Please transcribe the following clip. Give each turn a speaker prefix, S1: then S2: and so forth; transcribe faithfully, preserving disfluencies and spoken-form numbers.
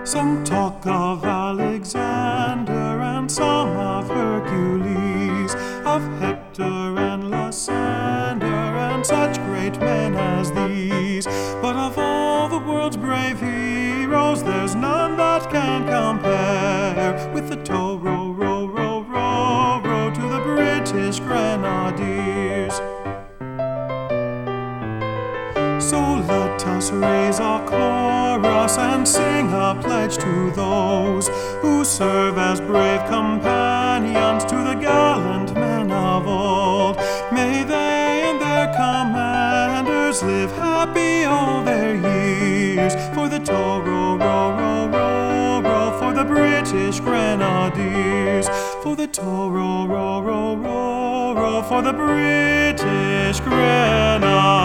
S1: Some talk of Alexander and some of Hercules, of Hector and Lysander and such great men as these. But of all the world's brave heroes, there's none that can compare with the tow row, row, row, row, row to the British Grenadiers. So let us raise our chorus and sing a pledge to those who serve as brave companions to the gallant men of old. May they and their commanders live happy all their years, for the tow row, row, row, row, row, for the British Grenadiers, for the tow row, row, row, row, row, for the British Grenadiers.